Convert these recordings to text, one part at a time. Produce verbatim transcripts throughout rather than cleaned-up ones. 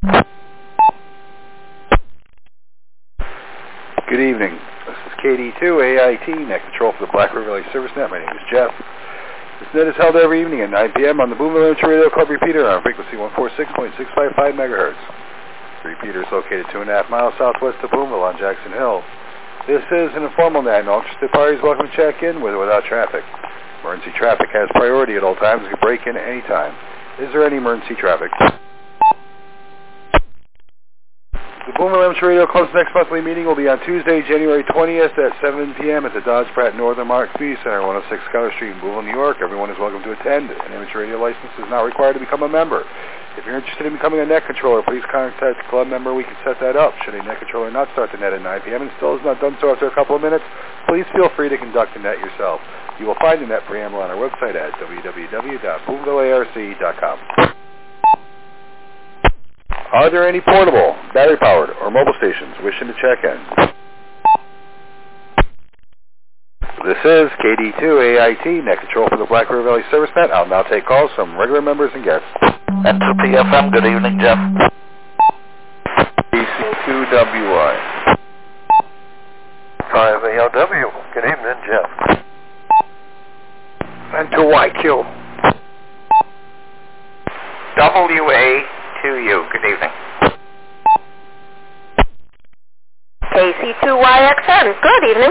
Good evening. This is K D two A I T, Net Control for the Black River Valley Service Net. My name is Jeff. This net is held every evening at nine P M on the Boomville Amateur Radio Club repeater on frequency one forty-six point six five five megahertz. The repeater is located two and a half miles southwest of Boomville on Jackson Hill. This is an informal net, and all interested parties welcome to check in with or without traffic. Emergency traffic has priority at all times. You can break in at any time. Is there any emergency traffic? The Boomville Amateur Radio Club's next monthly meeting will be on Tuesday, January twentieth at seven P M at the Dodge Pratt Northern Mark Community Center, one oh six Schuyler Street in Boomville, New York. Everyone is welcome to attend. An amateur radio license is not required to become a member. If you're interested in becoming a net controller, please contact the club member. We can set that up. Should a net controller not start the net at nine P M and still has not done so after a couple of minutes, please feel free to conduct the net yourself. You will find the net preamble on our website at w w w dot boomville arc dot com. Are there any portable, battery-powered, or mobile stations wishing to check in? This is K D two A I T, Net Control for the Black River Valley Service Net. I'll now take calls from regular members and guests. N two P F M, good evening, Jeff. K C two W I. five A L W, good evening, Jeff. N two Y Q. W A two U, good evening. K C two Y X N, good evening.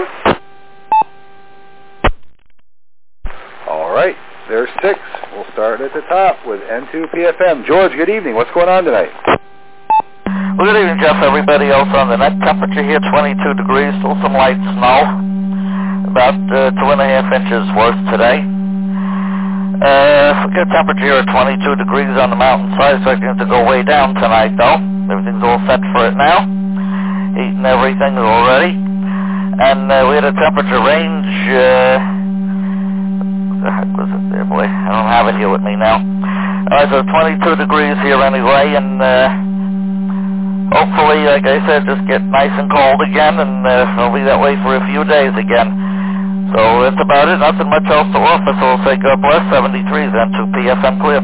All right, there's six. We'll start at the top with N two P F M. George, good evening. What's going on tonight? Well, good evening, Jeff. Everybody else on the net. Temperature here, twenty-two degrees. Still some light snow. About uh, two and a half inches worth today. Uh, forget temperature here at twenty-two degrees on the mountainside. Expecting it to go way down tonight, though. Everything's all set for it now. Eating everything already. And uh, we had a temperature range... Uh, the heck was it there, boy? I don't have it here with me now. Alright, so twenty-two degrees here anyway, and uh, hopefully, like I said, just get nice and cold again, and uh, it'll be that way for a few days again. So that's about it. Nothing much else to offer, so we'll say God bless. seventy-three is N two P F M clear.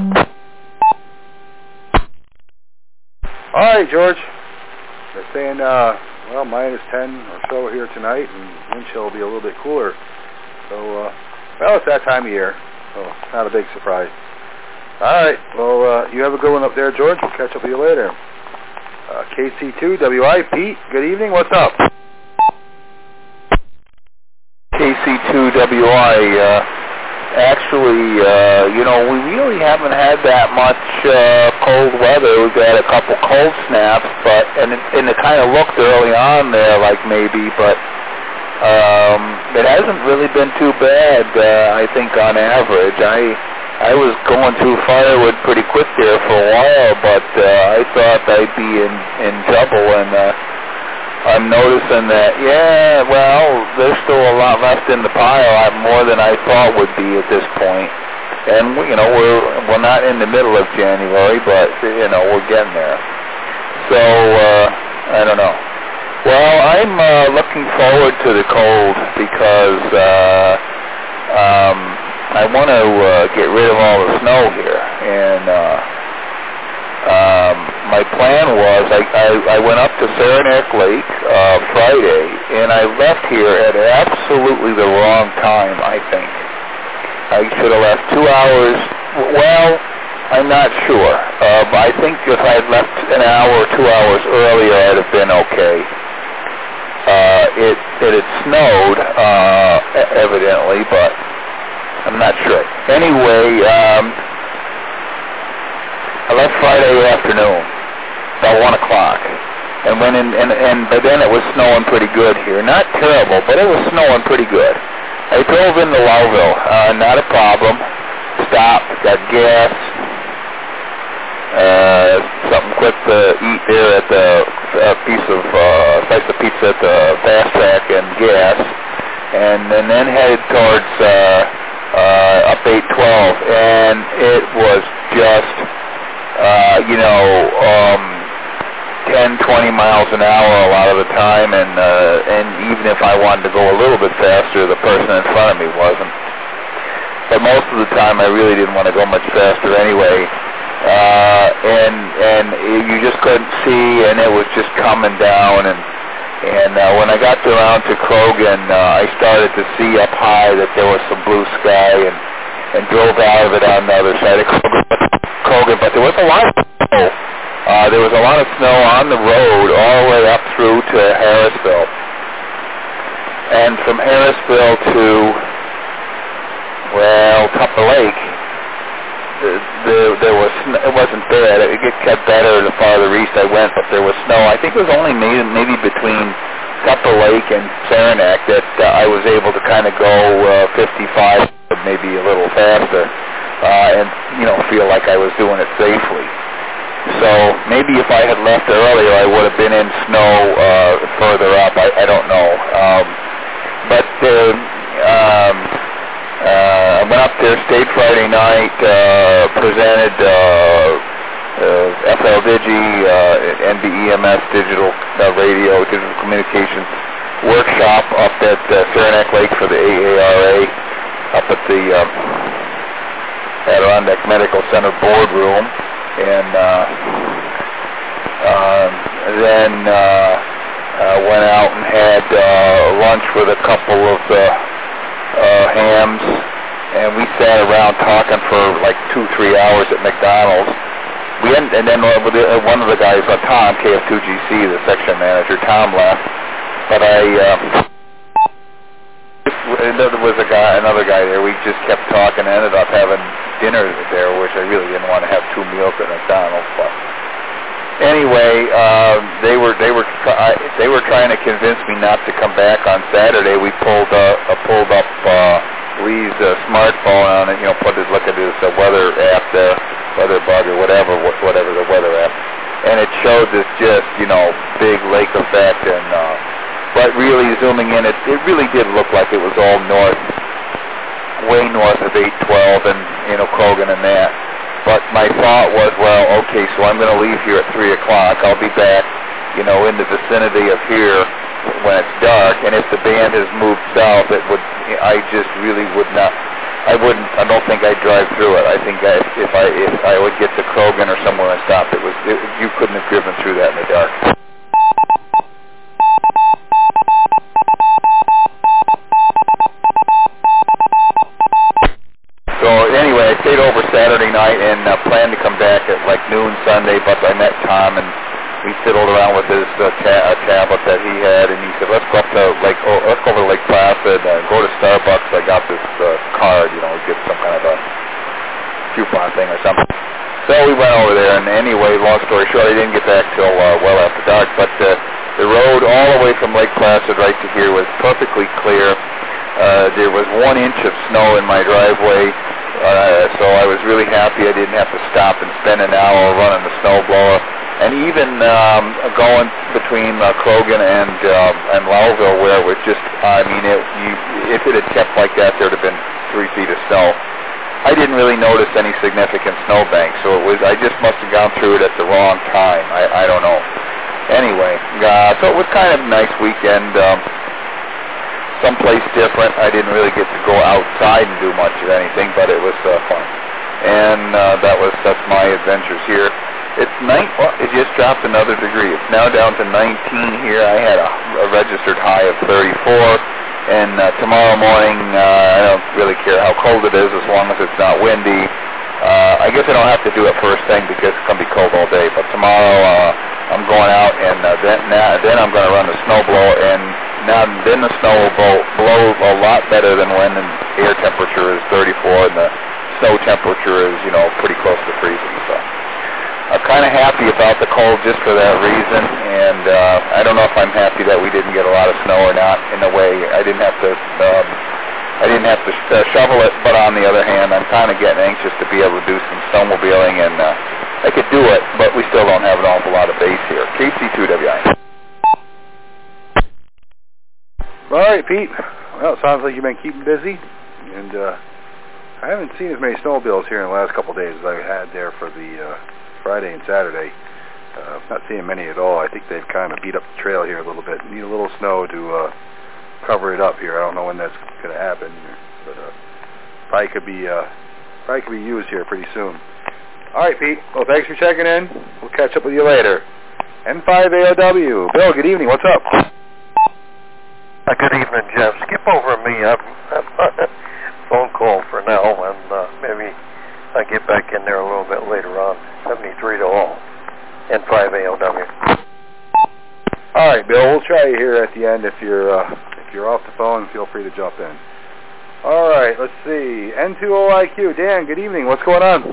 Alright, George. They're saying, uh, well, minus ten or so here tonight, and wind chill will be a little bit cooler. So, uh, well, it's that time of year, so it's not a big surprise. All right, well, uh, you have a good one up there, George. We'll catch up with you later. Uh, K C two W I, Pete, good evening. What's up? K C two W I, uh, actually, uh, you know, we really haven't had that much uh, cold weather. We've had a couple cold snaps, but and it, and it kind of looked early on there like maybe, but Um, it hasn't really been too bad, uh, I think, on average. I I was going through firewood pretty quick there for a while, but uh, I thought I'd be in, in trouble, and uh, I'm noticing that, yeah, well, there's still a lot left in the pile, more than I thought would be at this point. And, you know, we're, we're not in the middle of January, but, you know, we're getting there. So, uh, I don't know. Well, I'm uh, looking forward to the cold because uh, um, I want to uh, get rid of all the snow here. And uh, um, my plan was I, I, I went up to Saranac Lake uh, Friday, and I left here at absolutely the wrong time, I think. I should have left two hours. Well, I'm not sure. Uh, but I think if I had left an hour or two hours earlier, I'd have been okay. Uh, it, it had snowed, uh, evidently, but I'm not sure. Anyway, um, I left Friday afternoon, about one o'clock, and went in, and, and by then it was snowing pretty good here. Not terrible, but it was snowing pretty good. I drove into Lowville, uh, not a problem. Stopped, got gas, uh, something quick to eat there at the uh, piece of uh, slice of pizza at the Fast Track and gas, and, and then headed towards uh, uh, up eight twelve, and it was just, uh, you know, um, ten, twenty miles an hour a lot of the time, and uh, and even if I wanted to go a little bit faster, the person in front of me wasn't. But most of the time, I really didn't want to go much faster anyway. uh, and and you just couldn't see, and it was just coming down. And and uh, when I got around to Croghan, uh, I started to see up high that there was some blue sky, and and drove out of it on the other side of Croghan. But there was a lot of snow. Uh, there was a lot of snow on the road all the way up through to Harrisville. And from Harrisville to, well, Tupper Lake, the, the, there was, it wasn't bad. It got better the farther east I went, but there was snow. I think it was only maybe, maybe between Tupper Lake and Saranac that uh, I was able to kind of go uh, fifty-five, maybe a little faster, uh, and, you know, feel like I was doing it safely. So maybe if I had left earlier, I would have been in snow uh, further up. I, I don't know. Um, but uh, um, uh, I went up there, stayed Friday night, uh, presented uh, uh, F L Digi, uh, N B E M S digital uh, radio, digital communications workshop up at uh, Saranac Lake for the A A R A, up at the uh, Adirondack Medical Center boardroom. And uh, uh, then uh, uh, went out and had uh, lunch with a couple of the uh, hams, and we sat around talking for like two, three hours at McDonald's. We ended, and then uh, one of the guys, uh, Tom, K F two G C, the section manager, Tom left, but I. Uh, There was a guy, another guy there. We just kept talking. And ended up having dinner there, which I really didn't want to have two meals at McDonald's. But anyway, uh, they were they were try, they were trying to convince me not to come back on Saturday. We pulled uh, uh, pulled up uh, Lee's uh, smartphone on it. You know, put it look at his uh, weather app there, weather bug or whatever, whatever the weather app, and it showed this just you know big lake effect and. Uh, But really, zooming in, it, it really did look like it was all north, way north of eight twelve and, you know, Croghan and that. But my thought was, well, okay, so I'm going to leave here at three o'clock. I'll be back, you know, in the vicinity of here when it's dark. And if the band has moved south, it would, I just really would not, I wouldn't, I don't think I'd drive through it. I think I, if I if I would get to Croghan or somewhere and stop, it was, it, you couldn't have driven through that in the dark. So anyway, I stayed over Saturday night and uh, planned to come back at like noon Sunday, but I met Tom and we fiddled around with his uh, ta- uh, tablet that he had, and he said, let's go up to Lake, oh, let's go over to Lake Placid and go to Starbucks. I got this uh, card, you know, get some kind of a coupon thing or something. So we went over there, and anyway, long story short, I didn't get back till uh, well after dark, but uh, the road all the way from Lake Placid right to here was perfectly clear. Uh, there was one inch of snow in my driveway, uh, so I was really happy I didn't have to stop and spend an hour running the snowblower. And even um, going between uh, Croghan and uh, and Lowville, where it was just, I mean, it, you, if it had kept like that, there would have been three feet of snow. I didn't really notice any significant snowbanks, so it was, I just must have gone through it at the wrong time. I, I don't know. Anyway, uh, so it was kind of a nice weekend. Um, someplace different. I didn't really get to go outside and do much of anything, but it was uh, fun. And uh, that was that's my adventures here. It's night. Well, it just dropped another degree. It's now down to nineteen here. I had a, a registered high of thirty-four. And uh, tomorrow morning, uh, I don't really care how cold it is as long as it's not windy. Uh, I guess I don't have to do it first thing because it's going to be cold all day. But tomorrow, uh, I'm going out, and uh, then now, then I'm going to run the snowblower, and now then the snow will blow, blow a lot better than when the air temperature is thirty-four and the snow temperature is, you know, pretty close to freezing. So I'm kind of happy about the cold just for that reason, and uh, I don't know if I'm happy that we didn't get a lot of snow or not. In a way, I didn't have to. Um, I didn't have to sh- uh, shovel it, but on the other hand, I'm kind of getting anxious to be able to do some snowmobiling, and uh, I could do it, but we still don't have an awful lot of base here. K C two W I. All right, Pete. Well, it sounds like you've been keeping busy, and uh, I haven't seen as many snowmobiles here in the last couple of days as I had there for the uh, Friday and Saturday. Uh, not seeing many at all. I think they've kind of beat up the trail here a little bit. Need a little snow to uh, cover it up here. I don't know when that's going to happen, but uh, probably could be uh, probably could be used here pretty soon. All right, Pete. Well, thanks for checking in. We'll catch up with you later. N five A O W. Bill, good evening. What's up? Uh, good evening, Jeff. Skip over me. I'm, I'm on a phone call for now, and uh, maybe I'll get back in there a little bit later on. seventy-three to all. N five A O W. All right, Bill. We'll try you here at the end. If you're uh, if you're off the phone, feel free to jump in. All right. Let's see. N two O I Q. Dan, good evening. What's going on?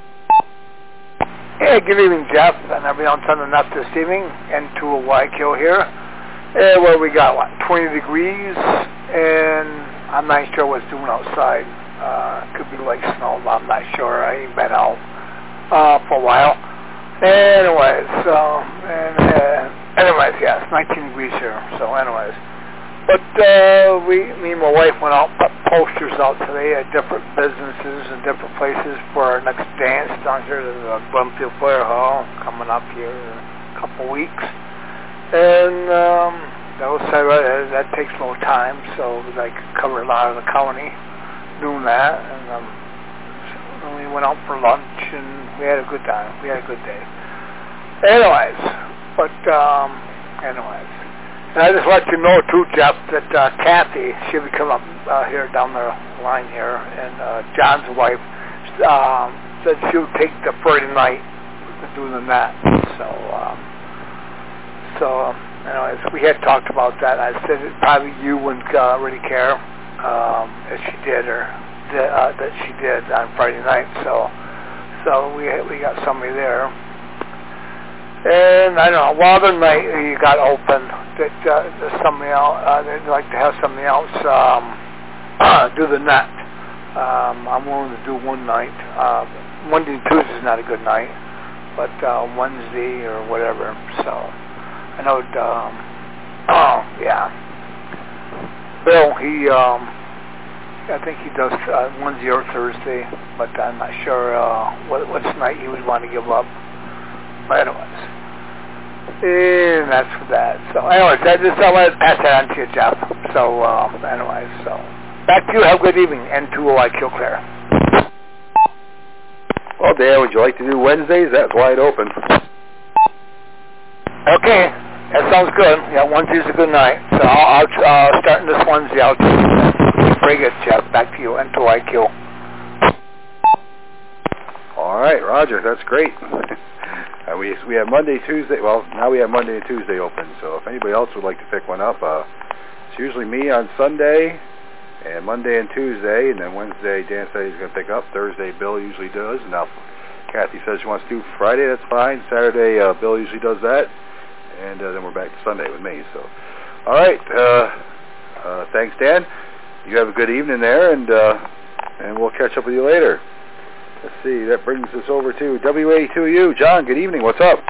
Hey, good evening, Jeff, and everyone turning up this evening. N two O Y Q here. Uh, well, we got, what, twenty degrees, and I'm not sure what's doing outside. Uh, could be like snow, but I'm not sure. I ain't been out uh, for a while. Anyways, so, and, uh, anyways, yeah, it's nineteen degrees here, so anyways. But uh, we, me and my wife went out, put posters out today at different businesses and different places for our next dance down here at the Glenfield Fire Hall coming up here in a couple weeks. And um, that was said, uh, that takes a little time, so I could cover a lot of the county doing that. And um, so we went out for lunch, and we had a good time. We had a good day. Anyways, but um, anyways, and I just let you know too, Jeff, that uh, Kathy, she'll be coming up uh, here down the line here, and uh, John's wife um, said she'll take the Friday night to do the net. So. Um, So, um, anyways, we had talked about that. I said that probably you wouldn't uh, really care um, if she did or did, uh, that she did on Friday night. So, so we we got somebody there. And I don't know, Wilder Night you got open. That uh, there's somebody else. Uh, they'd like to have somebody else um, uh, do the net. Um, I'm willing to do one night. Uh, Monday and Tuesday is not a good night, but uh, Wednesday or whatever. So. I know, um, oh, yeah. Bill, he, um, I think he does uh, Wednesday or Thursday, but I'm not sure uh, what, what night he would want to give up. But anyways, and that's for that. So anyways, I just I wanted to pass that on to you, Jeff. So, uh, anyways, so back to you. Have a good evening. N two O I Q Claire. Well, Dan, would you like to do Wednesdays? That's wide open. Okay. That sounds good. Yeah, Wednesday's a good night. So I'll, I'll uh, starting this Wednesday, I'll do that. Very good, Jeff. Back to you. N two O I Q. All right, Roger. That's great. uh, we we have Monday, Tuesday. Well, now we have Monday and Tuesday open. So if anybody else would like to pick one up, uh, it's usually me on Sunday, and Monday and Tuesday, and then Wednesday Dan said he's going to pick up. Thursday Bill usually does. Now Kathy says she wants to do Friday. That's fine. Saturday uh, Bill usually does that. And uh, then we're back to Sunday with me. So, all right. Uh, uh, thanks, Dan. You have a good evening there, and uh, and we'll catch up with you later. Let's see. That brings us over to W A two U. John, good evening. What's up?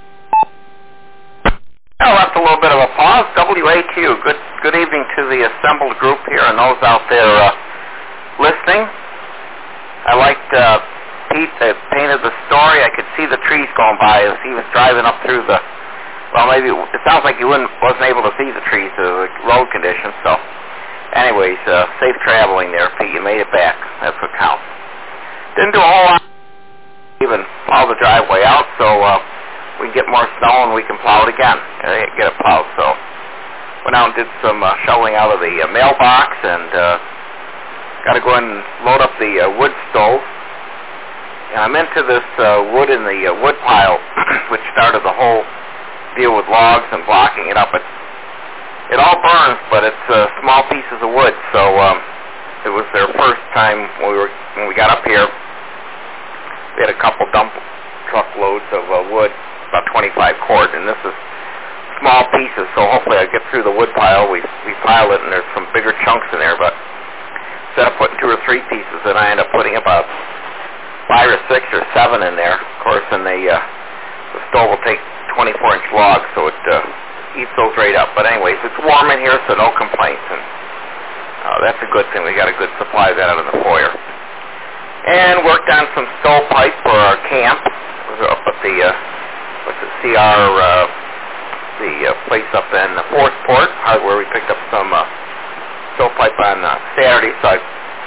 Oh, that's a little bit of a pause. W A Q. Good good evening to the assembled group here and those out there uh, listening. I liked uh, Pete that painted the story. I could see the trees going by as he was driving up through the. Well, maybe it sounds like he wouldn't, wasn't able to see the trees due to the road conditions. So, anyways, uh, safe traveling there, Pete. You made it back. That's what counts. Didn't do a whole lot. Even plow the driveway out, so uh, we can get more snow and we can plow it again. Uh, get it plowed. So, went out and did some uh, shoveling out of the uh, mailbox, and uh, got to go in and load up the uh, wood stove. And I'm into this uh, wood in the uh, wood pile, which started the whole deal with logs and blocking it up. It, it all burns, but it's uh, small pieces of wood. So um, it was their first time when we were when we got up here. We had a couple dump truck loads of uh, wood, about twenty-five cord, and this is small pieces. So hopefully I get through the wood pile. We we pile it, and there's some bigger chunks in there. But instead of putting two or three pieces, then I end up putting about five or six or seven in there. Of course, and the uh, the stove will take twenty-four inch logs, so it uh, eats those right up. But anyways, it's warm in here, so no complaints, and uh, that's a good thing. We got a good supply of that out in the foyer. And worked on some stovepipe for our camp. It was up at the, uh, what's it, C R, uh, the uh, place up in the Fourth Port, where we picked up some uh, stovepipe on uh, Saturday, so I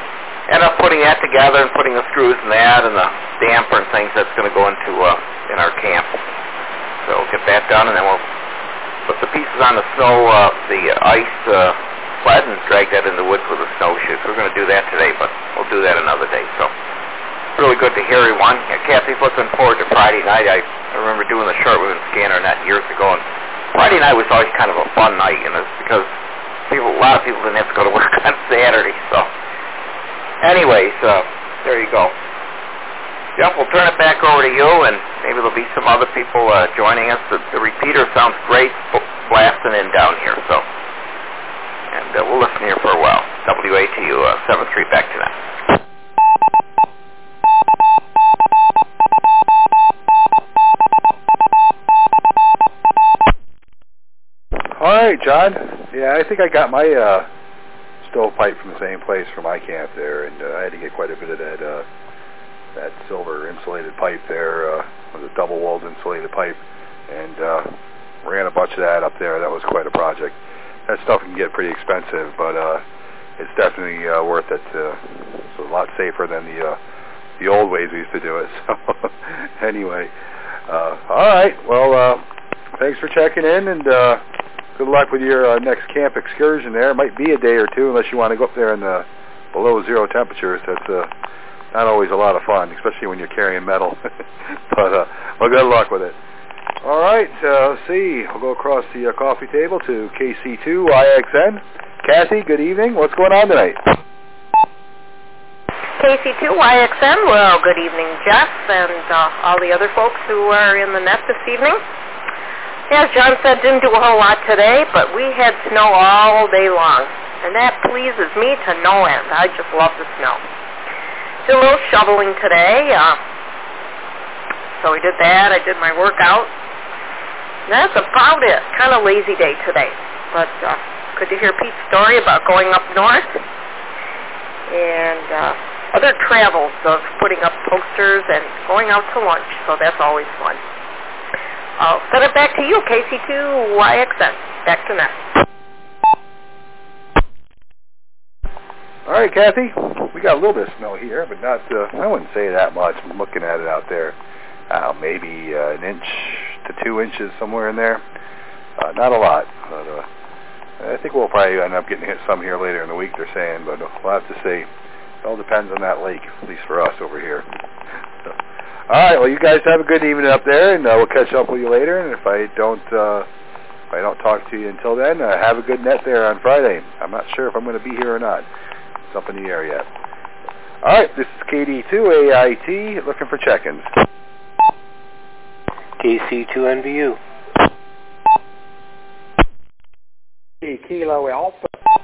end up putting that together and putting the screws in that and the damper and things that's going to go into uh, in our camp. So we'll get that done, and then we'll put the pieces on the snow, uh, the ice uh, sled, and drag that in the woods with the snowshoes. We're going to do that today, but we'll do that another day. So really good to hear everyone. Yeah, Kathy's looking forward to Friday night. I, I remember doing the shortwave and scanner net years ago, and Friday night was always kind of a fun night, and it's because people, a lot of people didn't have to go to work on Saturday. So, anyways, uh, there you go. Jeff, we'll turn it back over to you, and maybe there'll be some other people uh, joining us. The, the repeater sounds great blasting in down here, so. And uh, we'll listen here for a while. W A T U uh, seven three, back to that. All right, John. Yeah, I think I got my uh, stovepipe from the same place for my camp there, and uh, I had to get quite a bit of that uh, that silver insulated pipe there, uh, with a double-walled insulated pipe, and uh, ran a bunch of that up there. That was quite a project. That stuff can get pretty expensive, but uh, it's definitely uh, worth it. Uh, it's a lot safer than the uh, the old ways we used to do it. So anyway, uh, all right. Well, uh, thanks for checking in, and uh, good luck with your uh, next camp excursion there. It might be a day or two unless you want to go up there in the below zero temperatures. That's uh, not always a lot of fun, especially when you're carrying metal. But, uh, well, good luck with it. All right, uh, let's see. I'll go across the uh, coffee table to K C two Y X N. Kathy, good evening. What's going on tonight? K C two Y X N, well, good evening, Jeff, and uh, all the other folks who are in the net this evening. As John said, didn't do a whole lot today, but we had snow all day long, and that pleases me to no end. I just love the snow. Did a little shoveling today, uh, so we did that. I did my workout. That's about it. Kind of lazy day today, but uh, good to hear Pete's story about going up north and uh, other travels of putting up posters and going out to lunch, so that's always fun. I'll send it back to you, K C two Y X N. Back to net. All right, Kathy. We got a little bit of snow here, but not, uh, I wouldn't say that much. I'm looking at it out there. Uh, maybe uh, an inch to two inches, somewhere in there. Uh, not a lot. But, uh, I think we'll probably end up getting hit some here later in the week, they're saying, but we'll have to see. It all depends on that lake, at least for us over here. So, all right, well, you guys have a good evening up there, and uh, we'll catch up with you later. And if I don't, uh, if I don't talk to you until then, uh, have a good net there on Friday. I'm not sure if I'm going to be here or not. It's up in the air yet. All right, this is K D two A I T looking for check-ins. K C two N B U. Kilo Alpha.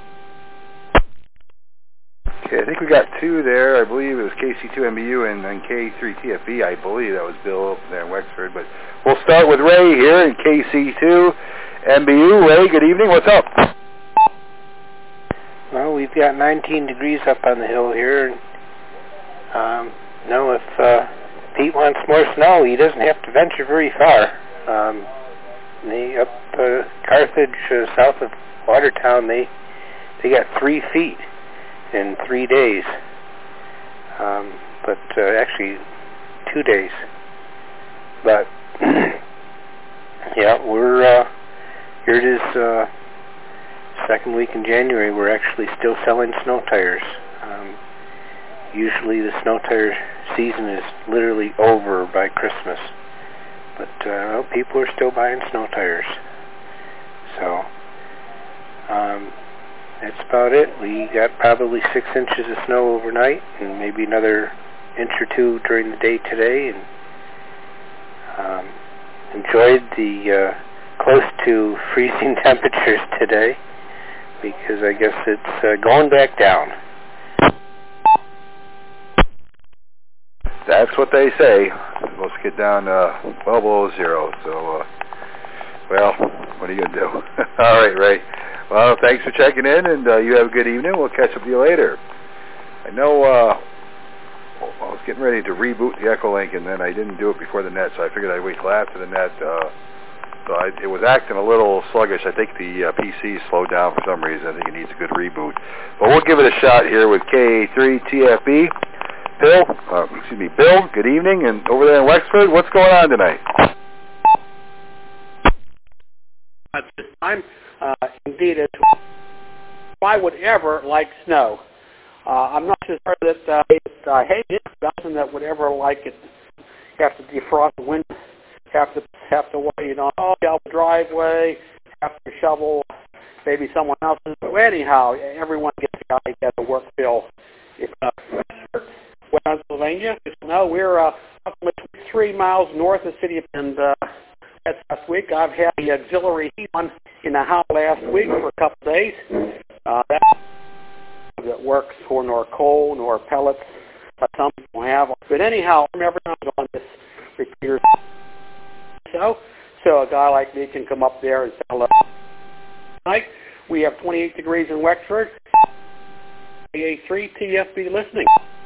Okay, I think we got two there. I believe it was K C two N B U and then K three T F B. I believe that was Bill there in Wexford. But we'll start with Ray here in K C two N B U. Ray, good evening. What's up? Well, we've got nineteen degrees up on the hill here. Um, no, if uh, Pete wants more snow, he doesn't have to venture very far. Um, they up uh, Carthage, uh, south of Watertown, they they got three feet in three days. Um, but uh, actually, two days. But yeah, we're uh, here. It is uh, second week in January. We're actually still selling snow tires. Um, usually, the snow tire season is literally over by Christmas. But uh, well, people are still buying snow tires. So um, that's about it. We got probably six inches of snow overnight, and maybe another inch or two during the day today. And um, enjoyed the uh, close to freezing temperatures today, because I guess it's uh, going back down. That's what they say. It's supposed to get down uh, well below zero. So, uh, well, what are you going to do? All right, Ray. Well, thanks for checking in, and uh, you have a good evening. We'll catch up with you later. I know uh, I was getting ready to reboot the Echolink, and then I didn't do it before the net, so I figured I'd wait till after the net. Uh, So I, it was acting a little sluggish. I think the uh, P C slowed down for some reason. I think it needs a good reboot. But we'll give it a shot here with K A three T F B. Bill, uh, excuse me, Bill, good evening. And over there in Wexford, what's going on tonight? At this time, uh, indeed, it's, I would ever like snow. Uh, I'm not so sure that uh, it, I hate it. Nothing that would ever like it. Have to defrost the wind. Have to have to wait on oh, yeah, driveway. Have to shovel maybe someone else's. But anyhow, everyone gets the idea of the work bill. If uh, West Pennsylvania, no, we're uh, three miles north of the city, and uh, that's last week. I've had the auxiliary heat on in the house last week for a couple of days. Uh, that that works for nor coal nor pellets, but some people have. But anyhow, I'm never on this repeater. So, so a guy like me can come up there and say hello. Tonight we have twenty-eight degrees in Wexford. A A three T F B listening.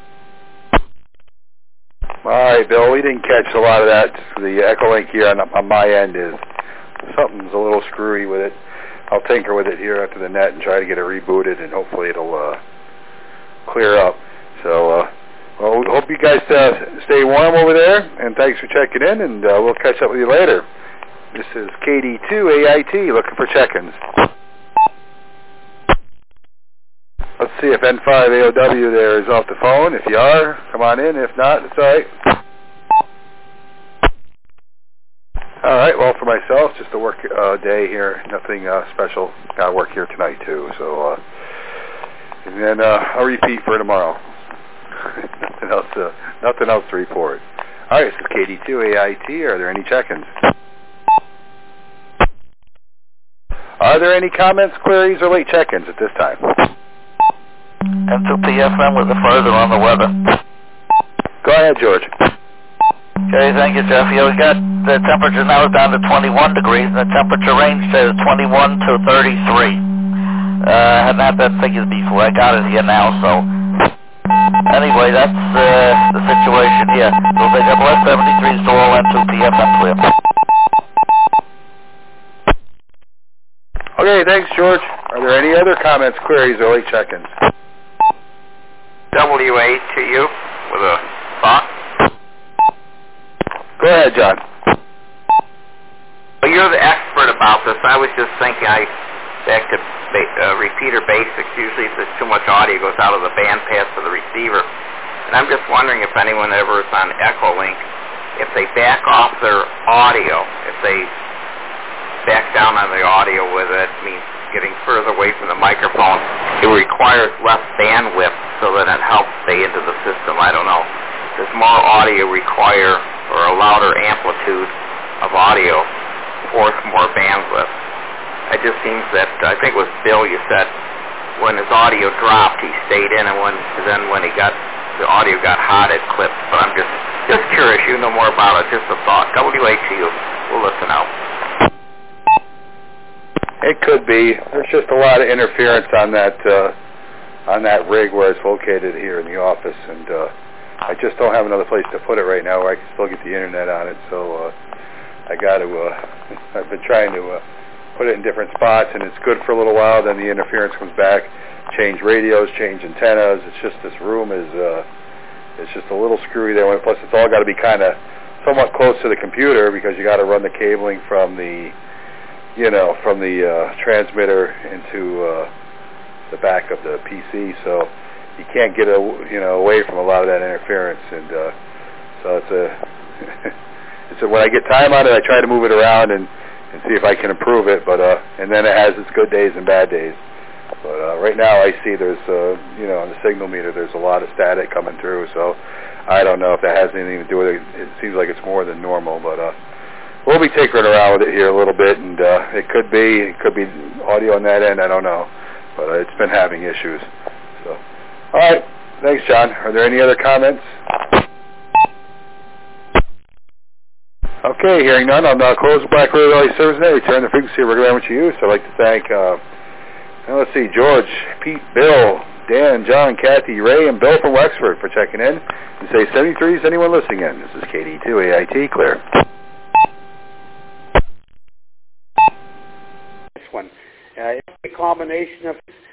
All right, Bill, we didn't catch a lot of that. The echo link here on, on my end is something's a little screwy with it. I'll tinker with it here after the net and try to get it rebooted, and hopefully it'll uh, clear up. So, uh, well, we hope you guys uh, stay warm over there, and thanks for checking in, and uh, we'll catch up with you later. This is K D two A I T looking for check-ins. Let's see if N five A O W there is off the phone. If you are, come on in. If not, it's all right. All right, well, for myself, just a work uh, day here. Nothing uh, special. Got to work here tonight, too. So, uh, and then uh, I'll repeat for tomorrow. nothing, else to, nothing else to report. All right, this is K D two A I T. Are there any check-ins? Are there any comments, queries, or late check-ins at this time? M two P F M with the further on the weather. Go ahead, George. Okay, thank you, Jeff. Yeah, we got the temperature now down to twenty-one degrees, and the temperature range says twenty-one to thirty-three. Uh, I hadn't had that figures before. I got it here now, so anyway, that's uh, the situation here. So they got less seventy-three, so all M two P F M clear. Okay, thanks, George. Are there any other comments, queries, or late check-ins? W A to you with a thought. Go ahead, John. Well, you're the expert about this. I was just thinking I back to uh, repeater basics. Usually if there's too much audio, it goes out of the band pass to the receiver. And I'm just wondering if anyone ever is on Echolink, if they back off their audio, if they back down on the audio with it, means getting further away from the microphone, it requires less bandwidth so that it helps stay into the system. I don't know. Does more audio require, or a louder amplitude of audio force more bandwidth? It just seems that, I think it was Bill, you said, when his audio dropped, he stayed in, and when then when he got, the audio got hot, it clipped. But I'm just, just curious. You know more about it. Just a thought. W A to you. We'll listen out. It could be. There's just a lot of interference on that uh, on that rig where it's located here in the office, and uh, I just don't have another place to put it right now where I can still get the internet on it. So uh, I got to. Uh, I've been trying to uh, put it in different spots, and it's good for a little while. Then the interference comes back. Change radios, change antennas. It's just this room is. Uh, it's just a little screwy there. Plus, it's all got to be kind of somewhat close to the computer because you got to run the cabling from the. you know, from the uh, transmitter into uh, the back of the P C, so you can't get a, you know, away from a lot of that interference, and uh, so it's a, it's a, when I get time on it, I try to move it around and, and see if I can improve it, but uh, and then it has its good days and bad days. But uh, right now I see there's, uh, you know, on the signal meter there's a lot of static coming through, so I don't know if that has anything to do with it. It seems like it's more than normal, but uh, we'll be tinkering around with it here a little bit, and uh, it could be it could be audio on that end. I don't know, but uh, it's been having issues. So, all right, thanks, John. Are there any other comments? Okay, hearing none, I'll now close the Black Radio Valley Service Net. Return the frequency of regular amateur use. I'd like to thank, uh, now let's see, George, Pete, Bill, Dan, John, Kathy, Ray, and Bill from Wexford for checking in. And say seventy-three is anyone listening in. This is K D two A I T, clear. combination of